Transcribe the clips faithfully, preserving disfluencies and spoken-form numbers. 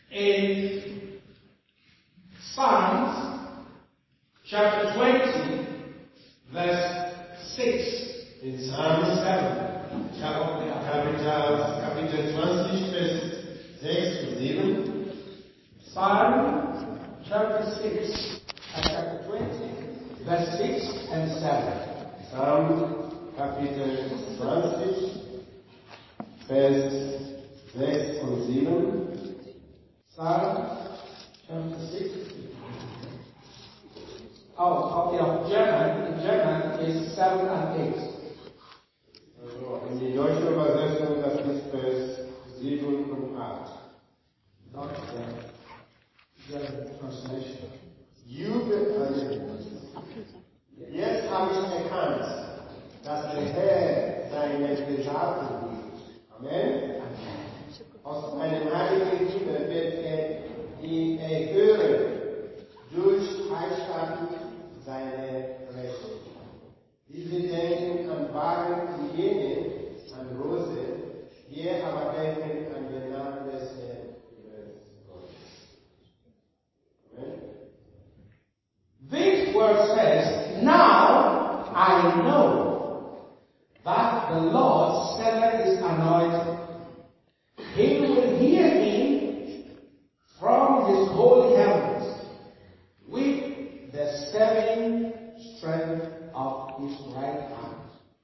In Psalms chapter twenty, verse six. In Psalm seven. Kapitel, Kapitel zwanzig, Vers sechs und sieben. Psalm chapter six and chapter twenty, verse six and seven. Psalm Kapitel zwanzig, Vers sechs und sieben. Psalm chapter six. Oh, okay, German, in German is seven and eight. Also in die deutsche Übersetzung, das ist Vers sieben und acht. Not the German translation. Jubel, also, jetzt habe ich erkannt, dass der Herr seine Gesalbten liebt. Amen. Aus meinem heiligen Himmel wird er ihn erhören durch Heilstatten seine Rechte. Diese denken an Wagen und jene an Rose, wir aber denken an den Namen des Herrn. Amen. This word says, now I know that the Lord saveth his anointed. He will hear him from his holy heavens with the saving strength of his right hand.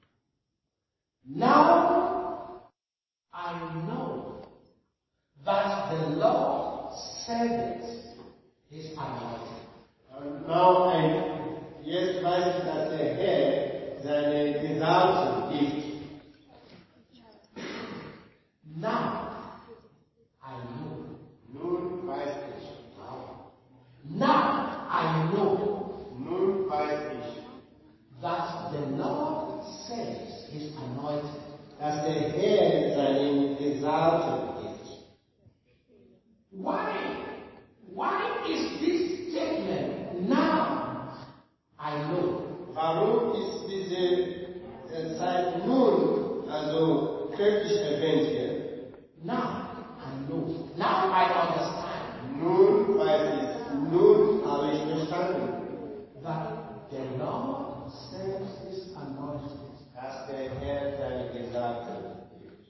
Now I know that the Lord saveth his anointed. Und now ein, jetzt weiß ich, dass der Herr seine Gesalbten liebt. Now I know. Nun weiß ich. Now I know Nun weiß ich, that the Lord saves his anointed. dass der Herr seinen Gesalbten liebt. Why? Why is this statement now I know? Warum ist diese äh, Zeit nun, also kräftig erwähnt hier? Now I know. Now I understand Nun weiß ich, nun habe ich verstanden, that the Lord saves his anointed. dass der Herr seine Gesalbten liebt.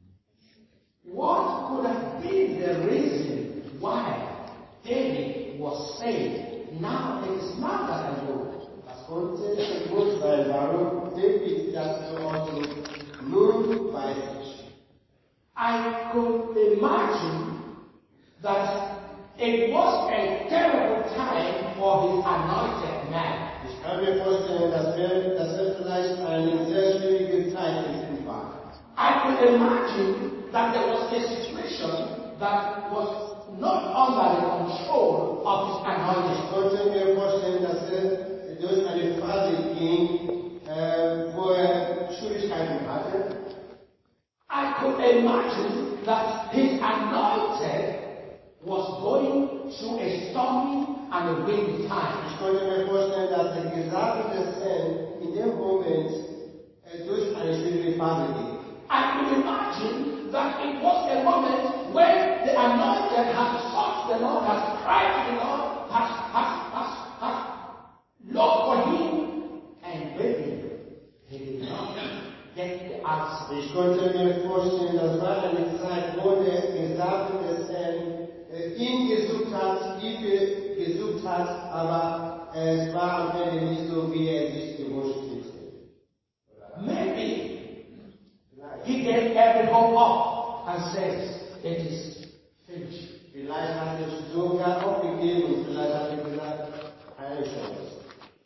What could have been the reason why David was saved? Now it is now that I know. Was konnte der Grund sein, warum David das so ausdrückt? Nun weiß ich. I could imagine that it was a terrible time for his anointed man. Ich kann mir vorstellen, dass er, dass er vielleicht eine sehr schwierige Zeit für ihn war. I could imagine that there was a situation that was not under the control of his Ich anointed. konnte mir vorstellen, dass er durch eine Phase ging, äh, wo er Schwierigkeiten hatte. I could imagine that his anointed was going through a stormy and a windy time. Ich konnte mir vorstellen, dass der Gesandte des Herrn in dem Moment äh, durch eine schwierige Phase ging. I could imagine that it was a moment when the anointed has sought the Lord, has cried to the Lord, has, has, has, has looked for him, and maybe he did not get the answer. Ich konnte mir vorstellen, das war eine Zeit, wo der Gesandte des Herrn äh, ihn gesucht hat, Hilfe gesucht hat, aber äh, es war am Ende nicht so, wie er sich gewünscht hätte. Maybe he gave every hope up and says, it is finished. Vielleicht hat er sogar aufgegeben und vielleicht hat er gesagt, keine Chance.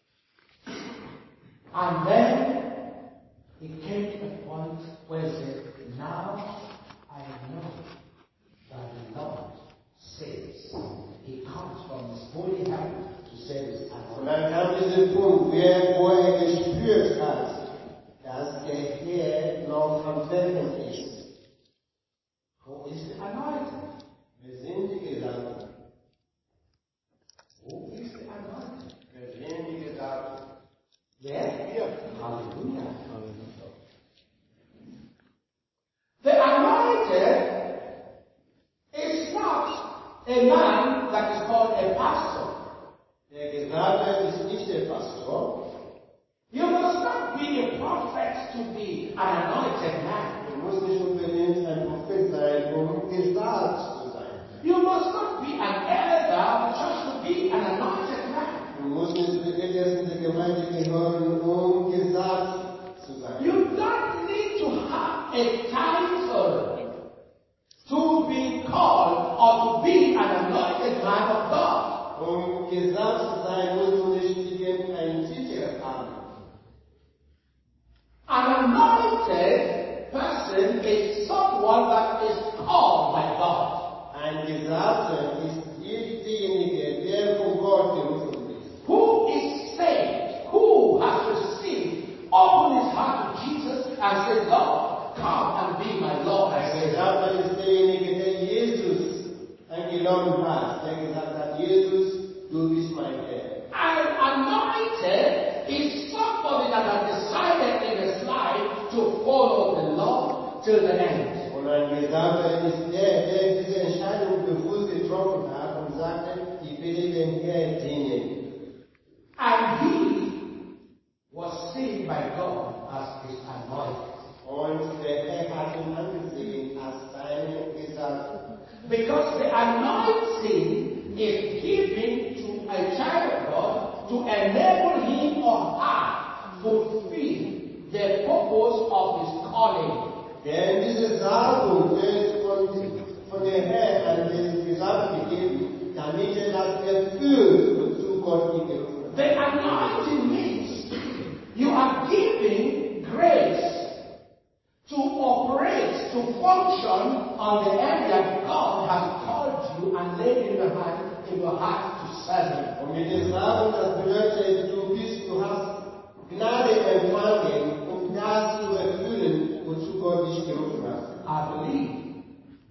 And then he came to a point where he said, now I know that the Lord saves. He comes from his holy heaven to save his Und anointed. dann kam dieser Punkt, wo er gespürt hat, dass der Herr noch am Wirken ist. Who is the anointed? Wir sind die Gesandten. Who is the anointed? Wir sind die Gesandten. There? Hallelujah. The anointed is not a man that is called a pastor. Der Gesalbte ist nicht der Pastor. You must not be a prophet to be an anointed man. Du musst nicht unbedingt ein Prophet sein, um gesalbt zu sein. You must not be an elder of the church to be an anointed man. Du musst nicht zu den Ältesten der Gemeinde gehören, um gesalbt zu sein. You don't need to have a title to be called or to be an anointed man of God. Um gesalbt zu sein, musst du nicht irgendeinen Titel haben. An anointed person is someone that is called by God. Ein Gesalbter ist derjenige, der von Gott berufen ist. Who is saved, who has received, open his heart to Jesus and say, Lord, come and be my Lord and Ein Savior. Gesalbter ist derjenige, der Jesus angenommen hat, der gesagt hat, Jesus, du bist mein Herr. An anointed is somebody that has decided in his life to follow the Lord till the end. Und ein Gesalbter ist der, der diese Entscheidung bewusst getroffen hat und sagte, ich will dem Herrn dienen. And he was seen by God as his anointed. Und der Herr hat ihn angesehen als seinen Gesalbten. Because the anointing is given to a child of God to enable him or her fulfill the purpose of his calling. Denn diese Salbung ist von, von der Herr an den Gesalbten gegeben, damit er das erfüllt, wozu Gott ihn gerufen hat. The anointing means you are given grace to operate, to function on the area God has called you and laid in your hand, in your heart to serve Him. Und mit der Salbung, das bedeutet, du bist, du hast Gnade empfangen, um das zu erfüllen, wozu Gott dich gerufen hat. I believe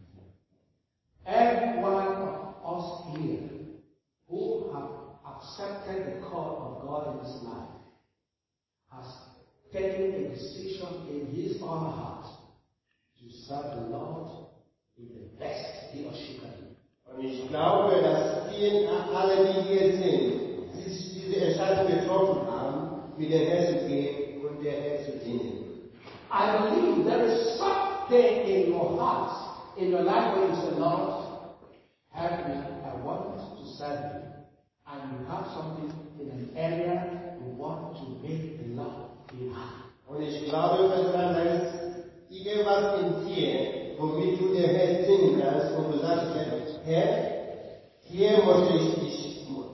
every one of us here who have accepted the call of God in his life has taken a decision in his own heart to serve the Lord in the best he or she can do. Und ich glaube, dass wir alle, die hier sind, sich diese Entscheidung getroffen haben, mit dem Herrn zu gehen und der Herr zu dienen. I believe there is something in your heart, in your life where you say, Lord, help me, I want to serve you. And you have something in an area you want to make the Lord be happy. Und ich glaube, dass da ist irgendwas in dir, womit du der Herr dienen kannst, und du sagst, Herr, hier möchte ich dich.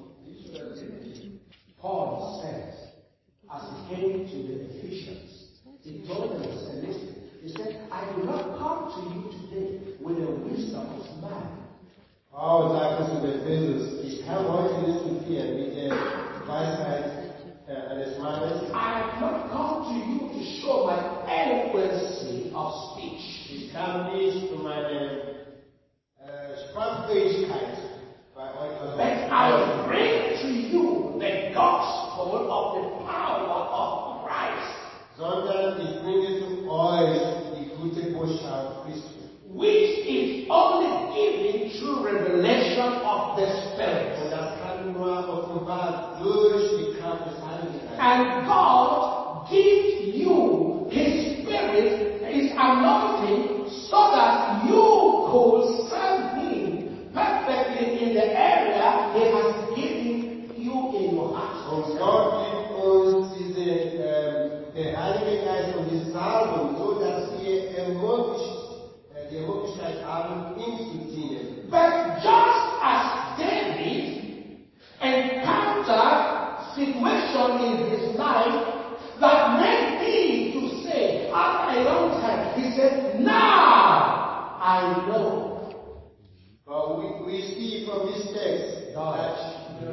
Paul says, as he came to the Ephesians, he told them, he said, listen, he said, I do not come to you today with the wisdom of man. Paul sagte zu Ephesus, ich kam heute nicht zu dir mit der Weisheit äh, eines Mannes. I have not come to you to show my eloquency of speech. Ich kam nicht zu meiner äh, Sprachfähigkeit bei euch. But I bring to you the gospel of the power of Christ, Sondern ich bringe zu euch die gute Botschaft Christi, which is only given through revelation of the Spirit. und das kann nur offenbart durch die Kraft des Heiligen Geistes. And God gives you His Spirit, His anointing, so that you could serve Him perfectly in the area He has given you in your heart. Und Gott gibt uns diese, ähm, der Heilige Geist und die Salbung, so dass wir ermöglicht, äh, die Möglichkeit haben, ihm zu dienen. But just as David encountered situation in his life that made him to say, at a young time, he said, now I know. But we, we see from this text that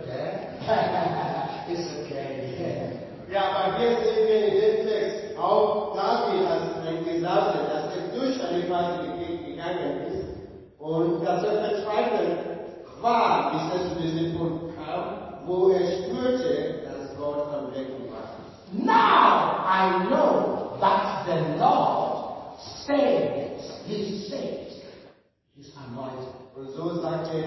It's okay. ja, aber hier sehen wir in dem Text auch David als ein Gesalbter, dass er durch eine Phase gegangen ist und dass er verzweifelt war, bis er zu diesem Punkt kam, wo er spürte, dass Gott am Wirken war. Now I know that the Lord saves His saints, His anointed. Und so sagt er,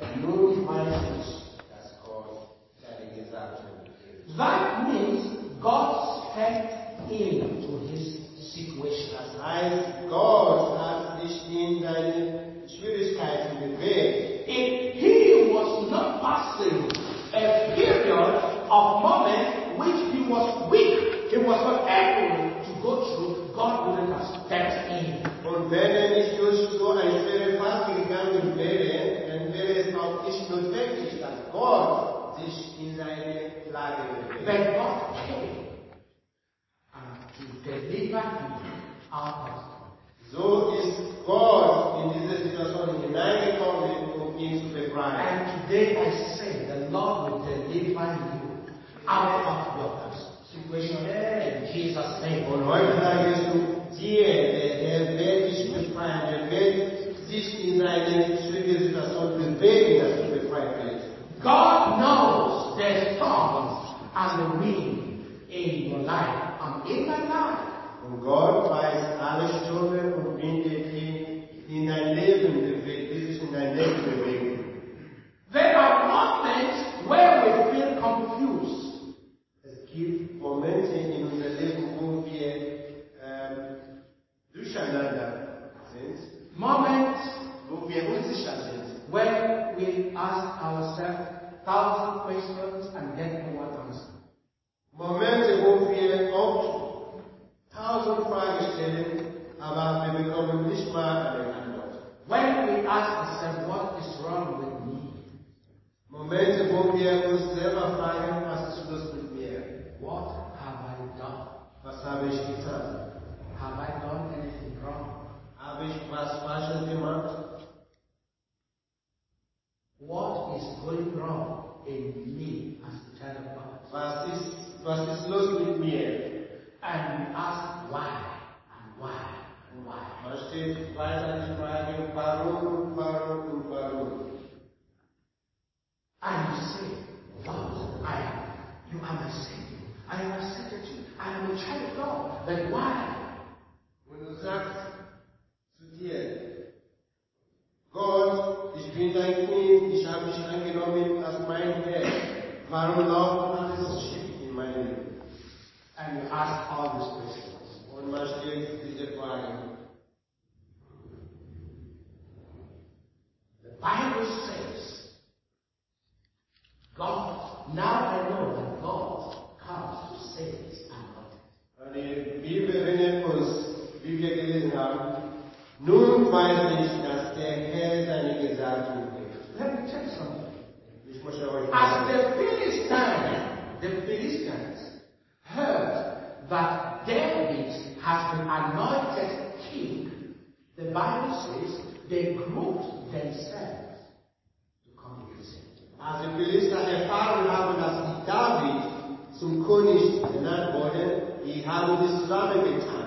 Nun weiß ich, dass Gott seine Gesandten ist. That means God stepped into his situation. Das heißt, Gott hat sich in seine Schwierigkeiten bewegt. If he was not passing a period of moment which he was weak, he was not able to go through, God wouldn't have stepped in. Und wenn er nicht durch so eine schwere Phase gegangen wäre, dann wäre es auch nicht notwendig, dass Gott sich in seine Lage bewegt. But God came uh, to deliver him out of it. So ist Gott in diese Situation hineingekommen, um ihn zu befreien. And today I say, the Lord will deliver you out of your situation in Jesus' name. Und heute sagst du dir, der Herr wird dich befreien, der wird sich in eine schwierige Situation bewegen, dass du befreit wirst. God knows the storms and the wind in your life and in my life. Und Gott weiß alle Stürme und Winde, die in dein Leben bewegen, die sich in dein Leben bewegen. There are moments where we feel confused. Es gibt Momente in unserem Leben, wo wir ähm, durcheinander sind. Moments wo wir unsicher sind. when we ask ourselves thousand questions and get no one answer. Momente, wo wir oft tausend Fragen stellen, aber wir bekommen nicht mal eine Antwort. When we ask ourselves, what is wrong with me? Momente, wo wir uns selber fragen, was ist los mit mir? What have I done? Was habe ich getan? Have I done anything wrong? Habe ich was Falsches gemacht? What is going wrong in me as a child of God? Was ist, was ist los mit mir? And we ask why and why and why. Man steht weiter die Frage, warum, warum und warum. And you say, Lord, I am, you are my Savior. I am accepted you. I am a child of God. But why? Und du sagst zu dir, Gott, ich bin dein Kind, ich habe dich angenommen als mein Herr. Warum läuft alles schief in meinem Leben? And you ask all these questions. Und man stellt diese Fragen. The Bible says, God, now I know that God comes to save his anointed. Die Bibel erinnert uns, wie wir gelesen haben, nun weiß ich, dass der Herr seine Gesalbten bringt. Let me tell you something. Ich muss euch As sagen, the Philistines, the Philistines heard that David has been anointed king, the Bible says they grouped themselves to come against him. als die Philister erfahren haben, dass sie David zum König genannt wurde, die haben sich zusammengetan.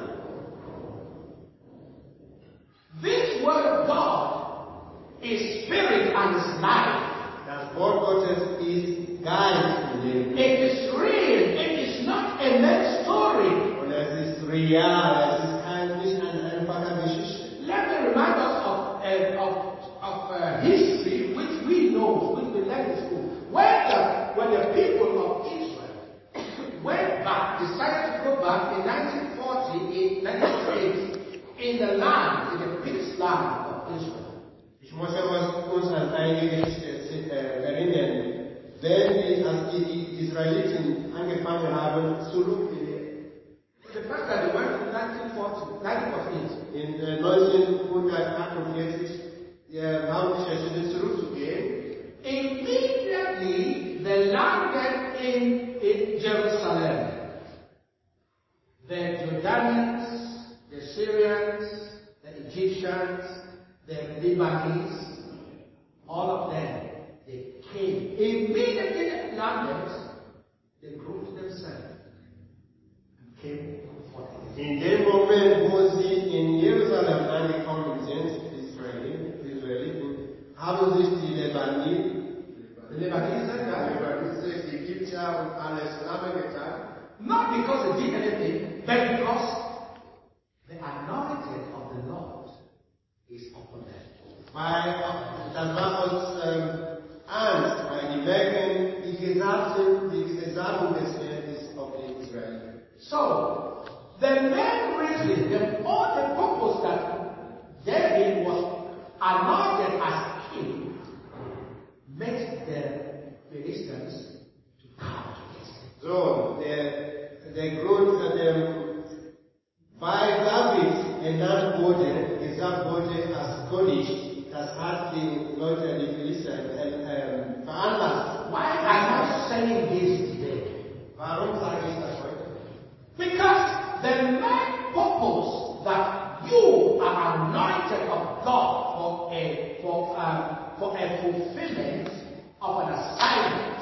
This word of God is spirit and is life. Das Wort Gottes ist Geist und Leben. It is real. It is not a mere story. Und es ist real, es ist kein, nicht eine einfache Geschichte. Let me remind us of, uh, of, of uh, history which we know, which we learn in school. When the, when the people of Israel went back, decided to go back in nineteen forty, in nineteen forty-eight, in the land, in the British land of Israel. Ich muss uns an eine Geschichte äh, erinnern. Wenn die, als die, die Israeliten angefangen haben, zurückzugehen, The fact that they went in nineteen forty, nineteen forty-eight, in äh, neunzehnhundertachtundvierzig, äh, haben sich entschieden, zurückzugehen. immediately they landed in, in Jerusalem. The Jordanians, the Syrians, the Egyptians, the Lebanese, all of them, they came. Immediately they landed, they grouped themselves and came for them. In dem Moment, wo sie in Jerusalem angekommen sind, die Israeliten, die Israeliten haben sich die Lebanesen, The Lebanese, die die Ägypter und alle zusammengetan. not because they did anything, but because the anointing of the Lord is upon them. Weil das war uns ähm, ernst, weil die merken, die Gesandten, die Gesandten des Herrn ist auf Israel. So, the main reason, the only purpose that David was anointed as king makes the Philistines to come against him. So, der, der Grund, der, weil David ernannt wurde, gesagt wurde als König, das hat die Leute, die Philister, äh, veranlasst. Why am I saying this today? Warum sage ich das heute? Because the main purpose that you are anointed of God for a for um, for a fulfillment of an assignment.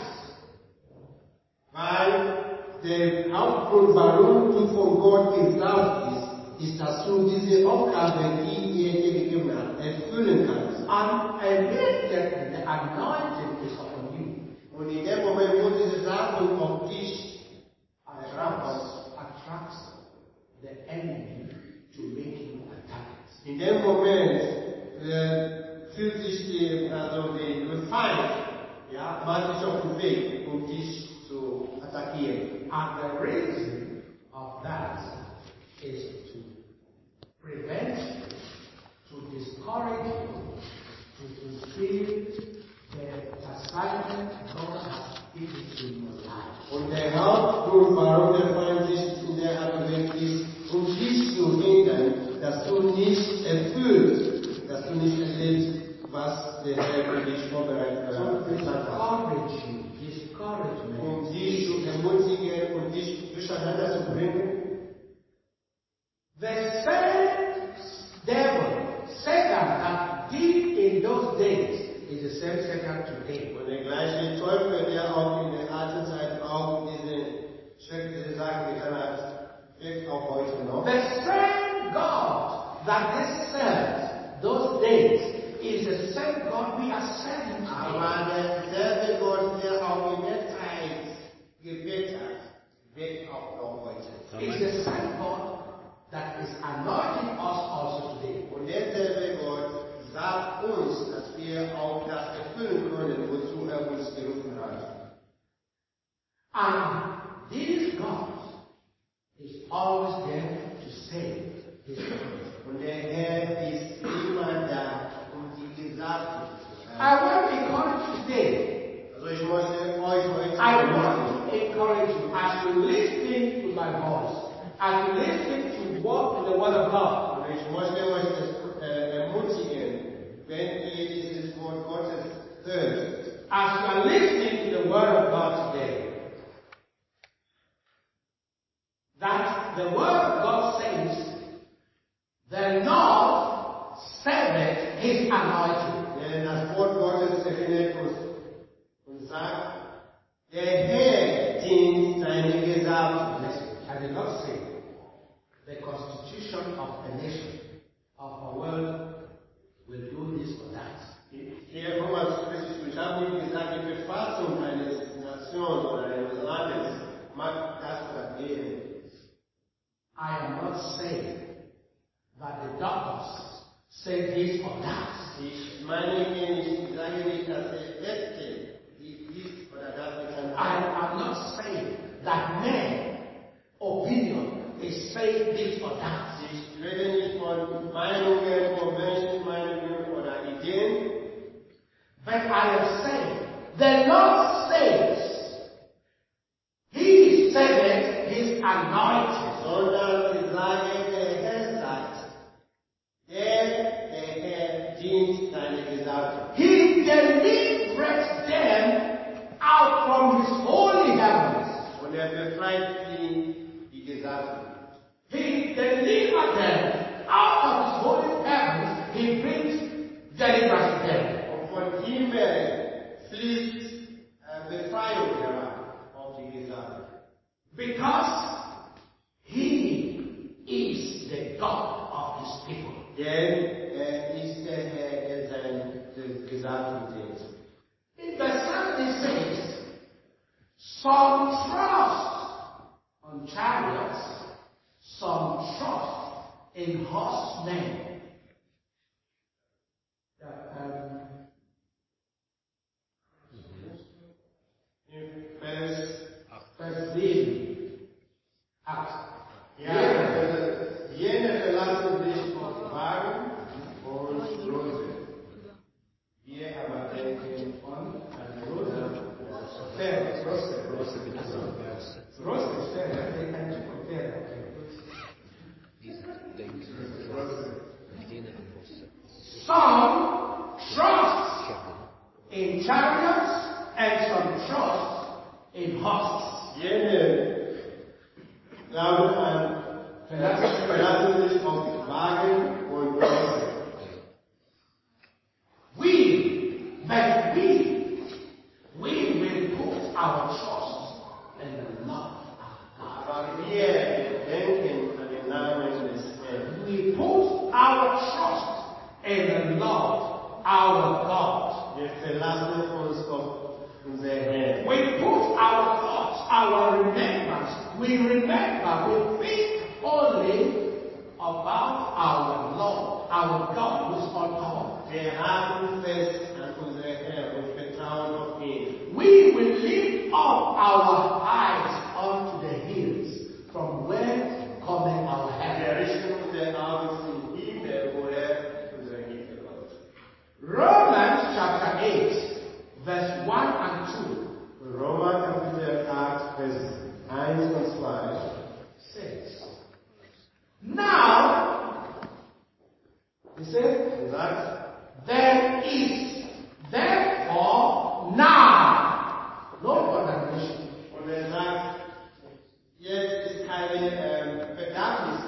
Weil der Hauptgrund, warum du von Gott gesalbt bist, ist, dass du diese Aufgabe, die er dir gegeben hat, erfüllen kannst. And immediately the anointing is upon you. Und in dem Moment, wo diese Salbung auf dich attracts, attracts the enemy to make you attack it. in dem Moment äh, fühlt sich die, also der Feind, ja, macht sich auf den Weg, um dich zu attackieren. And the reason of that is to prevent you, to discourage you, to fulfill the assignment God has given to your life. Und der Hauptgrund, warum der Feind sich in der Art bewegt, ist, um dich zu hindern, dass du nicht erfüllst, dass du nicht erlebst, was der Herr für dich vorbereitet hat. Discourage you, discouragement. Um dich zu ermutigen und dich durcheinander zu bringen. The same devil, Satan, that did in those days is the same Satan today. Und der gleiche Teufel, der auch in der alten Zeit auch diese schreckliche Sachen getan hat, wirkt auch heute noch. The same God that they served those days is the same God we are serving today. Aber derselbe Gott, der auch in der Zeit gewirkt hat, wirkt auch noch heute. It's the same God that is anointing us also today. Und derselbe Gott sagt uns, dass wir auch das erfüllen können, wozu er uns gerufen hat. And this God is always there to save his people. Und der Herr ist immer da, um die Gesagten zu I want to encourage you today. Also ich möchte euch heute I want to encourage you as you listen to my voice, as you listen to walk in the Word of God. Und ich möchte euch das, äh, ermutigen, wenn ihr dieses Wort Gottes hört. As you are listening to the Word of God today, that the Word of God says, the Lord saveth his anointed. Denn das Wort Gottes erinnert uns und sagt, der Herr dient seine Gesalbten. I did not say the constitution of a nation, of a world, will do this or that. Hier kommen wir zu Christus. Ich habe nicht gesagt, die Verfassung eines Nations oder eines Landes mag das oder jenes. I am not saying that the doctors say this or that. Ich meine hier nicht, ich sage nicht, dass der Letzte dies oder das getan I hat. am not saying that men opinion is saying this or that. Ich rede nicht von Meinungen, von Menschenmeinungen oder Ideen. But I am saying, the Lord says, He saveth His anointed. Sondern ich sage, der Herr sagt, der, der Herr dient seine Gesalbten. He delivereth them out from His holy heavens. Und er befreit sie, die Gesalbten. He delivered them out of His holy heavens. He brings deliverance to them. Und von Himmel fließt äh, Befreiung herab auf die Gesalbten. Because He is the God of His people. Denn er ist der Herr, der seine Gesalbten dient. In verse seven it says, some trust on chariots, some trust in horsemen. The in chariots and some trust in horses. Jene glauben an verlassen sich auf Wagen und Rosse. We, but we, we will put our trust in the Lord our God. Aber wir denken an den Namen des Herrn. We put our trust in the Lord our God. Wir verlassen uns auf unser Herrn. We put our thoughts, our remembrance, we remember, we think only about our Lord, our God who is all powerful. Wir halten fest an unser Herrn und vertrauen auf ihn. We will lift up our eyes unto the hills, from where cometh our help. Wir richten unsere Augen zum Himmel, woher unser Hilfe kommt. Romans chapter eight, verse one and two. Roma Kapitel acht, Vers eins und zwei Says, now, he said, und sagt, there is therefore now no condemnation. und er sagt, jetzt ist keine ähm, Verdammnis.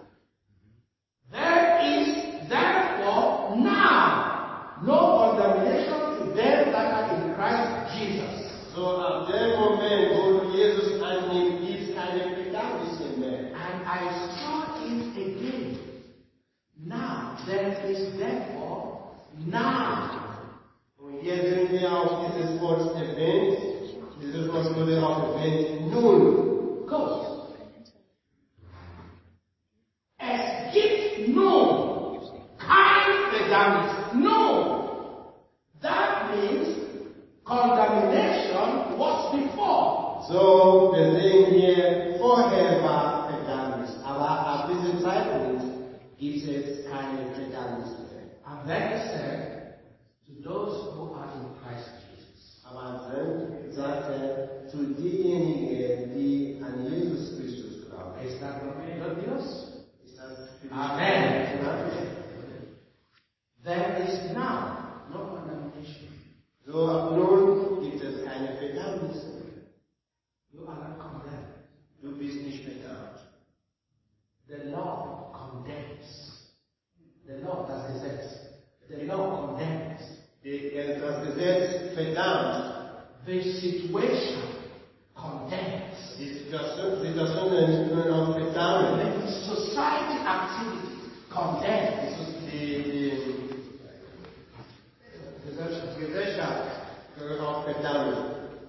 There is therefore now no condemnation to them that are in Christ Jesus. So ab dem Moment, wo du Jesus annimmst, gibt es keine Verdammnis mehr. And I saw it again. Now there is therefore now. Und hier sind wir auf dieses Wort erwähnt. Dieses Wort wurde auch erwähnt. Nun. Go. Es gibt nun kein Verdammnis. No. That means condemnation was before. So, wir sehen hier, vorher war Verdammnis. Aber ab diesem Zeitpunkt gibt es keine Verdammnis mehr. And then he said, to those who are in Christ Jesus. Aber dann sagt er zu denjenigen, die an Jesus Christus glauben. Is that not good news? Ist das für dich? Amen. Amen. There is now no condemnation. So, ab nun gibt es keine Verdammnis mehr. You are not condemned. Du bist nicht verdammt. The law condemns. The law, das Gesetz. The law condemns. Das Gesetz verdammt. The situation condemns. Die Situation, Situationen können auch verdammen. The society activity condemns. Die, die Gesellschaft, Gesellschaft können auch verdammen.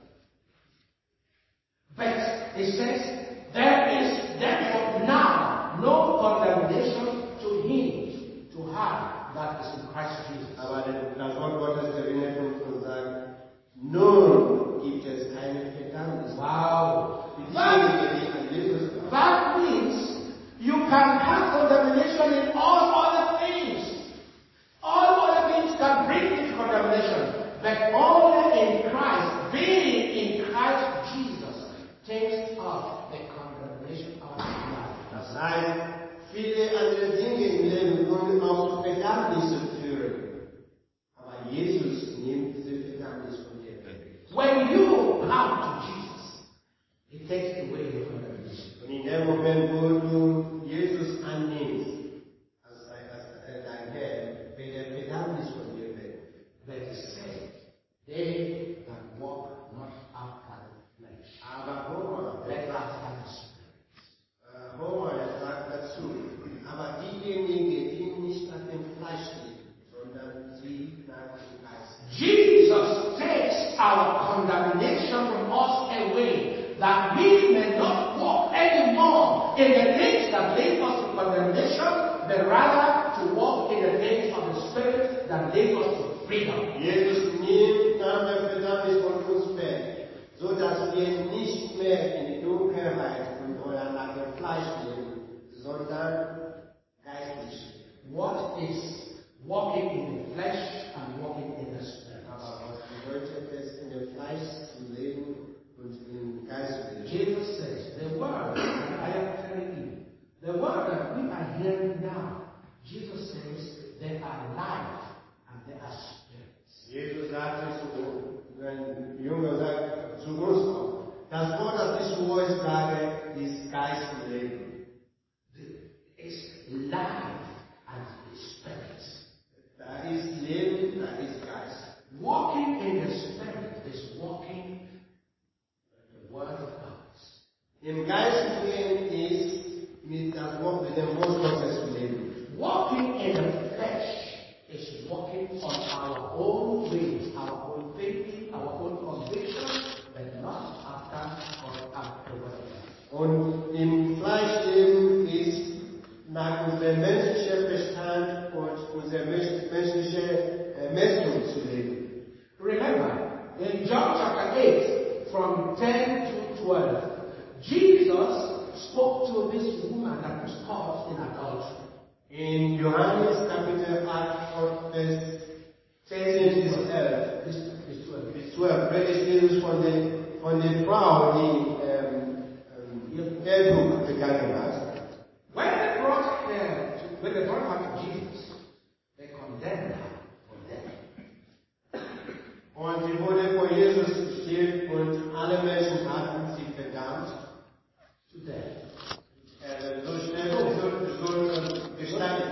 But it says, there is therefore now no condemnation to him, to her that is in Christ Jesus. Aber das Wort Gottes erinnert uns und sagt, nun gibt es keine Verdammnis. Wow. Für That, diejenigen, die an Jesus glauben. that means you can have condemnation in all other things. All other things can bring you to condemnation. But only in Christ, being in Christ Jesus, takes off the condemnation of life. Das heißt, viele andere Dinge im Leben können auch zu Verdammnissen führen. Aber Jesus nimmt diese Verdammnis von dir weg. When you come to Jesus, He takes away your condemnation. Und in dem Moment, wo du Jesus annimmst, als, als dein Herr, wird der Verdammnis von dir weg. But He said, they that walk not after the flesh, Aber Roma, but after the Spirit. äh, Roma, er sagt dazu, aber diejenigen, die nicht nach dem Fleisch leben, sondern sie nach dem Geist. Jesus takes our condemnation from us away, that we may not walk anymore in the things that lead us to condemnation, but rather to walk in the things of the Spirit that lead us to freedom. Jesus nimmt dann der Verdammnis von uns weg, so dass wir nicht mehr in die Dunkelheit und oder nach dem Fleisch leben, sondern geistlich leben. What is walking in the flesh and walking in the Spirit? Aber was bedeutet es, in dem Fleisch zu leben und im Geist zu leben? Jesus says, the word that I am telling you, the word that we are hearing now, Jesus says, they are life and they are spirits. Jesus sagte zu spoke to this woman that was caught in adultery. In Johannes Kapitel acht, Vers zehn bis elf, bis zwölf, redet Jesus von der, von der Frau, die ähm, ähm, Ehebruch begangen hat. When they brought her, to, when they brought her to Jesus, they condemned her for death. Und sie wurde vor Jesus gestellt und alle Menschen hatten sie verdammt. To death. Äh, so schnell, so, so gestanden.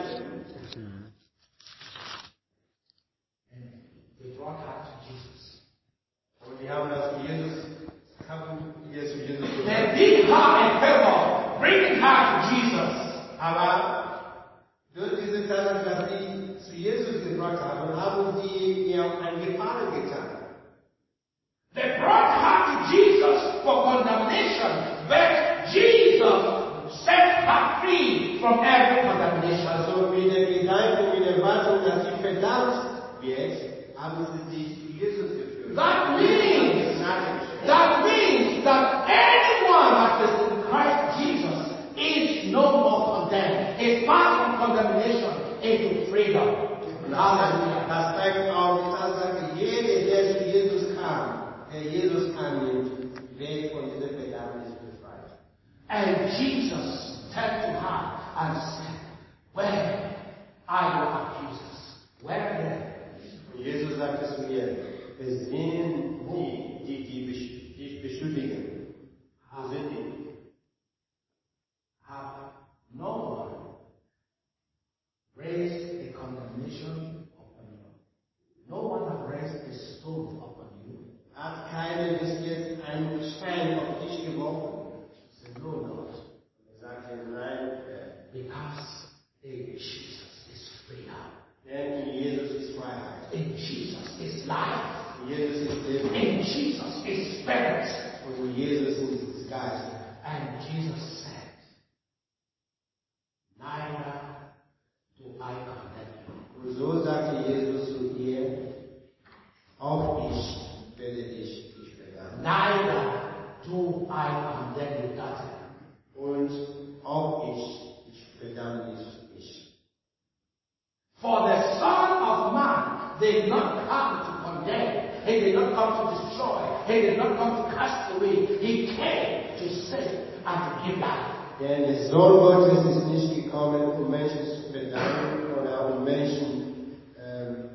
And they brought her to Jesus. Und die haben das für Jesus, haben Jesus, Jesus They did her a favor, bringing her to Jesus. Aber durch diese Tatsache, dass sie zu Jesus gebracht haben, haben sie ihr einen Gefallen getan. They brought her to Jesus for condemnation, but Jesus set her free from every condemnation. Also mit dem Gedanken, mit der Erwartung, dass sie verdammt wird, haben sie sich zu Jesus geführt. That means, that means that anyone that is in Christ Jesus is no more condemned. Is passed from condemnation into freedom. Hallelujah. Das zeigt auch die Tatsache, jeder, der zu Jesus kam, der Jesus annimmt, wird von dieser Verdammnis befreit. And Jesus turned to her and said, where are your accusers? Where are they? Und Jesus sagte zu ihr, es sind die, die, die dich beschuldigen. Wo sind die? Have no one raised a condemnation upon you. No one have raised a stone upon you. Hat keiner bis jetzt einen Stein auf dich geworfen? He said, no, Lord. Er sagte, nein, Herr. Because in Jesus is freedom. Denn in Jesus ist Freiheit. In Jesus is life. In Jesus ist Leben. In Jesus is spirit. Und in Jesus ist Geist. And Jesus said, neither do I condemn you. Und so sagte Jesus zu ihr, auch ich werde dich nicht verdammen. Neither do I condemn you, daughter. Und auch ich, ich verdamme dich nicht. For the Son of Man did not come to condemn. He did not come to destroy. He did not come to cast away. He came to save and to give life. Denn der Sohn Gottes ist nicht gekommen, um Menschen zu verdammen oder um Menschen ähm,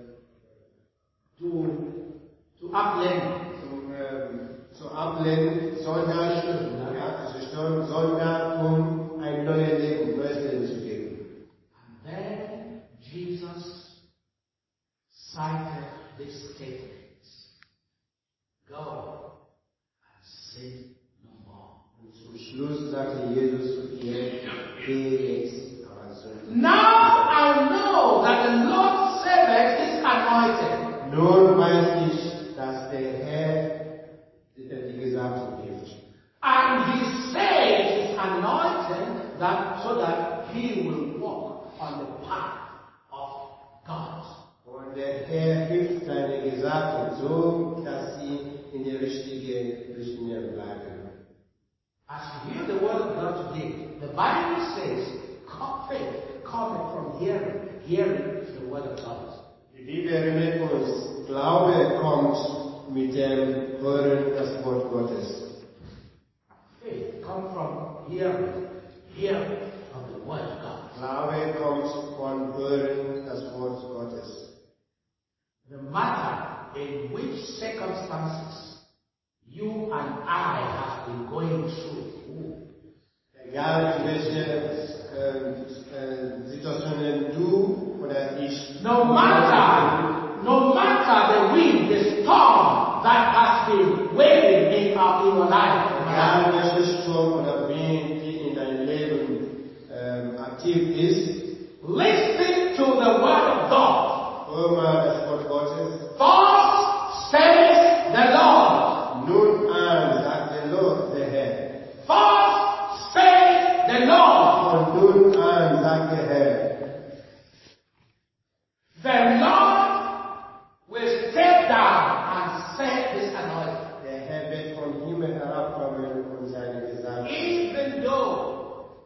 To, to uplend. zu, ähm, zu ablehnen, sondern, ja, zu zerstören, sondern um ein neues Leben, neues Leben zu geben. And then Jesus cited these statements. Go and sin no more. Und zum Schluss sagte Jesus zu ihr, geh jetzt, aber sündige. Now I know that the Lord's servant is anointed. Nun weiß ich, dass der Herr die Gesamte hilft. And he says he's anointed that so that he will walk on the path of God. Und der Herr hilft seine Gesagten so, dass sie in der richtigen Richtlinie bleiben. As you hear the word of God today, the Bible says faith cometh from hearing, hearing the word of God. Die Bibel erinnert uns, Glaube kommt mit dem Hören das Wort Gottes. Faith comes from hearing, hearing of the word of God. Glaube kommt von Hören das Wort Gottes. No matter in which circumstances you and I have been going through, Egal in welche äh, äh, Situationen du oder ich. no matter, no matter the wind, the storm that has been waiting in our in your life, Egal welcher Sturm oder Wind, die in deinem Leben ähm, aktiv ist, listen to the word of God. hör mal das Wort Gottes. Thus says the Lord. Nun an, sagt der Lord, der Herr. Thus says the Lord. Und nun an, sagt der Herr. The Lord will step down and set his anointing. Der Herr wird vom Himmel herabkommen und seine Gesandt. Even though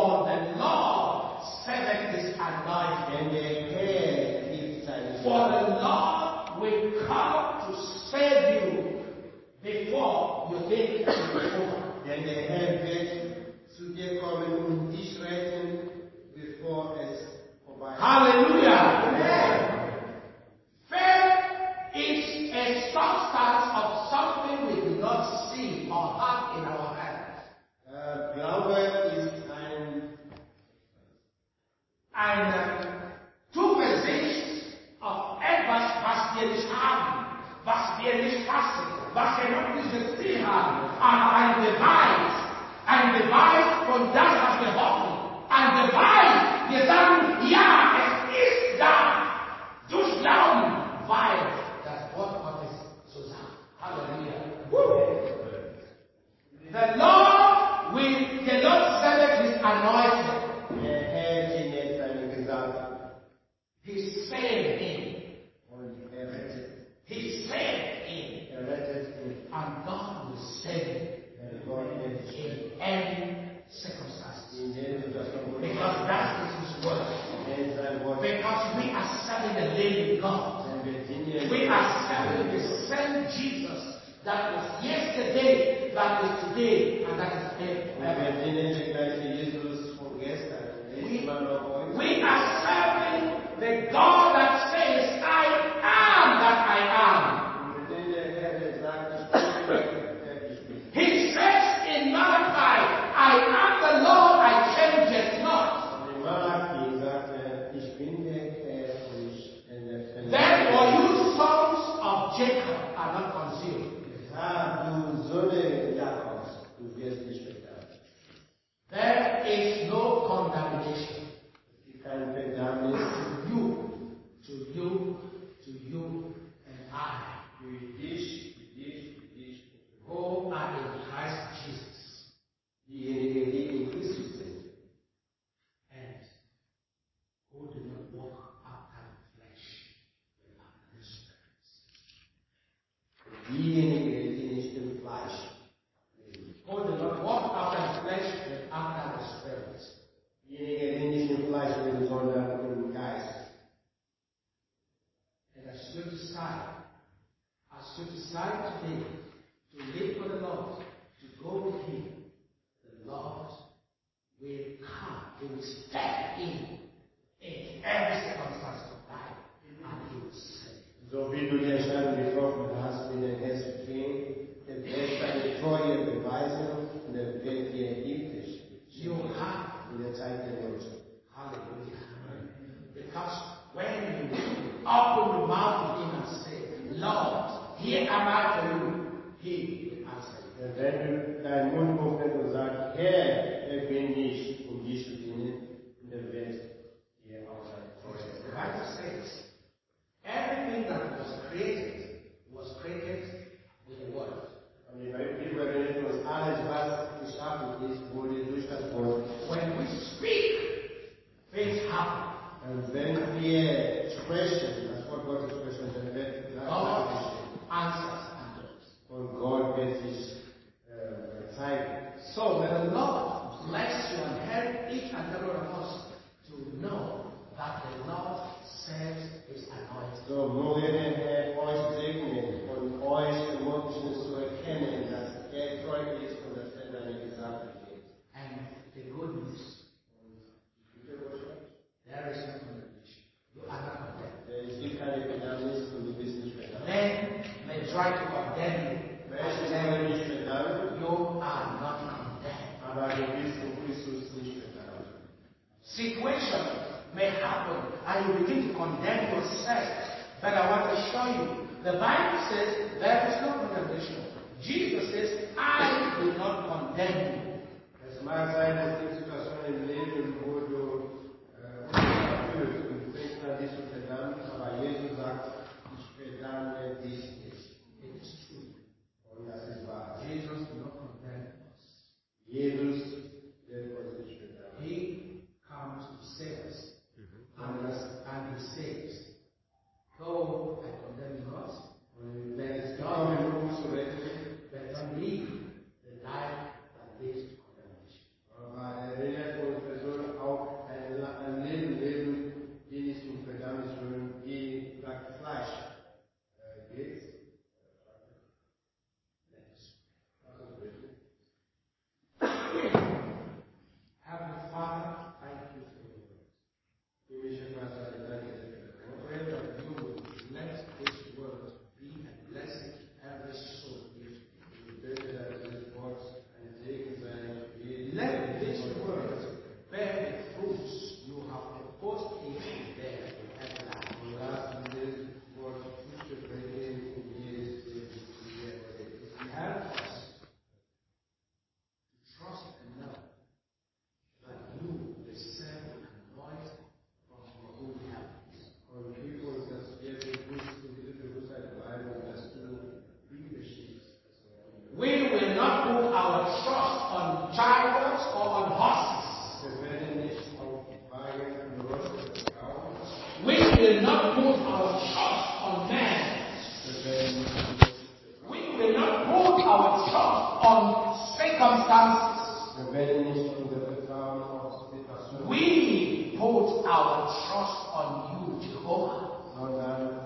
For the Lord saveth his anointed. Denn der Herr gibt seine For the Lord will come to save you before you think it's over. Denn der Herr wird zu dir kommen und dich retten, bevor es vorbei ist. Hallelujah. Amen. Faith is a substance of something we do not see or have in our hands. Äh, Glaube ist ein Ein Zugesicht auf etwas, was wir nicht haben, was wir nicht fassen, was wir noch nicht gesehen haben, aber ein Beweis, ein Beweis von das, was wir hoffen, ein Beweis, wir sagen, ja, es ist da, durch Glauben, weil das Wort Gottes so sagt. Halleluja. Woo. The Lord will, the Lord saved his anointed. Der Herr segnet seine Gesalbten. He saved him. Und er rettet. He saved him. Er rettet ihn. And God will save him Der Gott wird ihn in any circumstance. in jeder Situation. Because that is his word. Er ist sein Wort. Because we are serving the living God. Denn wir dienen We are serving the same Jesus that was yesterday, that is today, and that is Und wir ever. dienen der gleiche Jesus von gestern. Er ist immer noch heute. We are serving the God that says, I am that I am. Und wir dienen der Herr, der sagt, ich bin der ich bin. He says in Malachi, I am the Lord, I change it not. Und in Malachi sagt er, ich bin der Herr und ich ändere. Therefore you sons of Jacob are not consumed. Ah, du Söhne Jakobs, du wirst nicht verdammt. There is no condemnation Es gibt kein Verdammnis to you, to you, to you, and I, für dich, für dich, für dich. who are in Christ Jesus. Diejenigen, die in Christus sind. And who do not walk after the flesh, but after the Spirit. Diejenigen, die nicht im Fleisch leben. Who do not walk after the flesh, but after the Spirit. Diejenigen, die nicht im Fleisch leben, sondern im Geist. And as you decide, as you decide today to live for the Lord, to go with Him, the Lord will come, He will step in in every circumstance of life, and He will save. So wie du die Entscheidung getroffen hast, mit dem Herrn zu gehen, der wird deine Treue beweisen und er wird dir hilfreich You have, in der Zeit der Not. hallelujah. Because when you open your mouth to Him and say, Lord, here am I for you, He will answer you. Wenn du deinen Mund öffnest und sagst, Herr, ich bin nicht, um dich zu dienen, der wird dir auch seine Treue The beweisen. Bible says, everything that was created was created with the Word. Und die Bibel erinnert uns, alles, was geschaffen ist, wurde durch das Wort. When we speak, things happen. Und wenn wir sprechen, das Wort Gottes sprechen, dann wird das God geschehen. answers and does. Und Gott wird sich äh, zeigen. So may the Lord bless you and help each and every one of us to know that the Lord saves His anointed. So, möge der Herr euch segnen und euch ermutigen zu erkennen, dass er treu ist und dass er seine Gesalbten gibt. And the good news, there is no condemnation. You are not condemned. Es gibt keine Verdammnis und du bist nicht verdammt. Men may try to condemn you. Menschen wollen nicht verdammt, You are not condemned. aber du bist in Christus nicht verdammt. Situation may happen and you begin to condemn yourself. But I want to show you, the Bible says there is no condemnation. Jesus says, I will not condemn you. Es mag sein, es gibt Situationen im Leben, wo du äh, unsicher fühlst und du fängst an, dich zu verdammen, aber Jesus sagt, ich verdamme dich nicht. It is true. Und das ist wahr. Jesus will not condemn us. Jesus wird uns nicht verdammen. He comes to save us. And, Und das and He says, though I condemn you not, Und wenn es darum um zu retten, but don't leave the life that leads to condemnation. aber on circumstances. We werden nicht unser Vertrauen auf Situationen, We put our trust on you, Jehovah. sondern